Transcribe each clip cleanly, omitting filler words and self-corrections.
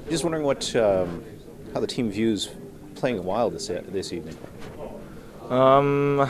Just wondering how the team views playing Wild this evening. Um,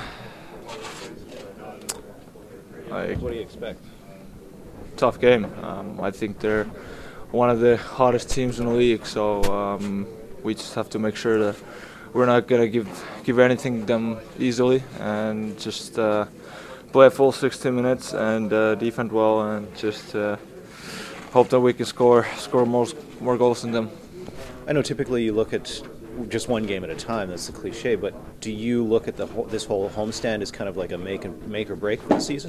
like What do you expect? tough game. I think they're one of the hottest teams in the league, so we just have to make sure that we're not gonna give anything them easily, and just play a full 60 minutes and defend well, and just hope that we can score more goals than them. I know typically you look at just one game at a time. That's the cliche. But do you look at this whole homestand as kind of like a make or break for the season?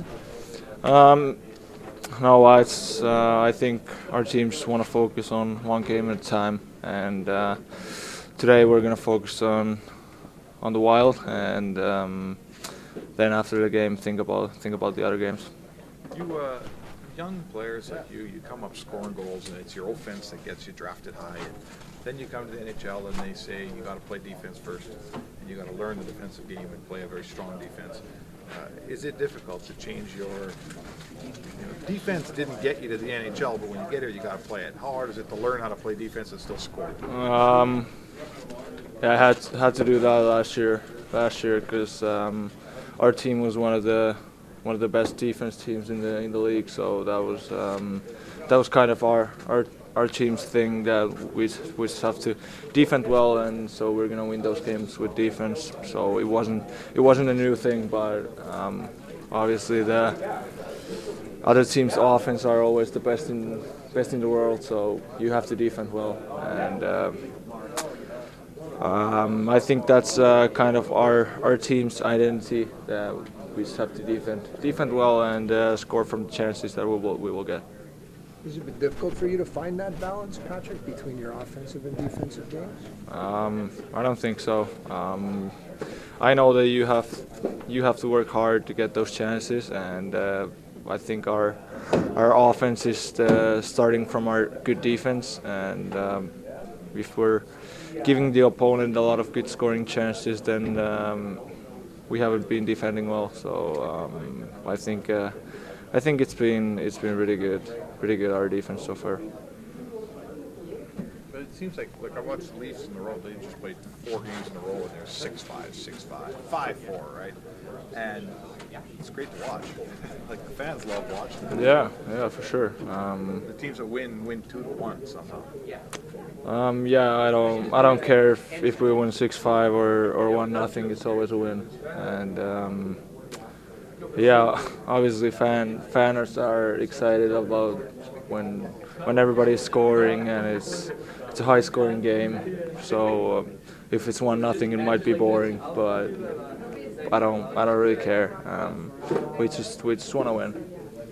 No, I think our team just want to focus on one game at a time, and today we're gonna focus on the Wild, and then after the game think about the other games. You young players like you come up scoring goals, and it's your offense that gets you drafted high. And then you come to the NHL, and they say you got to play defense first, and you got to learn the defensive game and play a very strong defense. Is it difficult to change your defense? Didn't get you to the NHL, but when you get here, you got to play it. How hard is it to learn how to play defense and still score? Yeah, I had to do that last year because our team was one of the best defense teams in the league. So that was kind of our team's thing, that we just have to defend well, and so we're gonna win those games with defense. So it wasn't a new thing, but obviously the other team's offense are always the best in the world. So you have to defend well, and I think that's kind of our team's identity. That we just have to defend well and score from the chances that we will get. Has it been difficult for you to find that balance, Patrick, between your offensive and defensive games? I don't think so. I know that you have to work hard to get those chances, and I think our offense is starting from our good defense, and if we're giving the opponent a lot of good scoring chances, then we haven't been defending well. So I think it's been really good, our defense so far. But it seems like I watched the Leafs in a row. They just played 4 games in a row, and they're 6-5, 6-5, 5-4, right? And it's great to watch. Like, the fans love watching them. Yeah, for sure. The teams that win 2-1 somehow. Yeah, I don't care if we win 6-5 or 1-0. It's always a win, and yeah, obviously fans are excited about when everybody's scoring, and it's a high scoring game. So if it's 1-0, it might be boring, but I don't really care. We just want to win.